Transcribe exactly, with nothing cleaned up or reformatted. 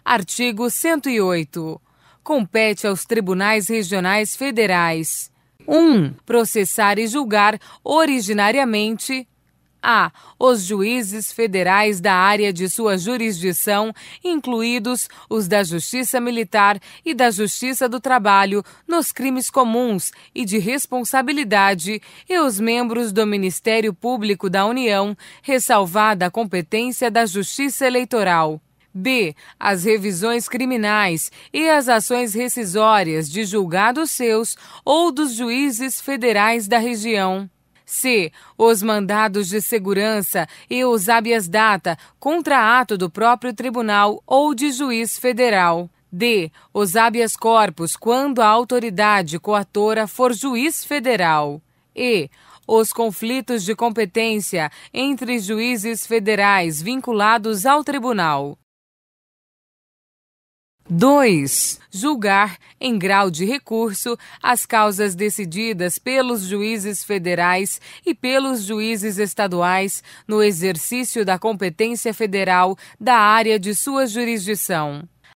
Artigo cento e oito. Compete aos tribunais regionais federais: um. Processar e julgar originariamente a. Os juízes federais da área de sua jurisdição, incluídos os da Justiça Militar e da Justiça do Trabalho, nos crimes comuns e de responsabilidade, e os membros do Ministério Público da União, ressalvada a competência da Justiça Eleitoral. B. As revisões criminais e as ações rescisórias de julgados seus ou dos juízes federais da região. C. Os mandados de segurança e os habeas data contra ato do próprio tribunal ou de juiz federal. D. Os habeas corpus quando a autoridade coatora for juiz federal. E. Os conflitos de competência entre juízes federais vinculados ao tribunal. dois. Julgar, em grau de recurso, as causas decididas pelos juízes federais e pelos juízes estaduais no exercício da competência federal da área de sua jurisdição.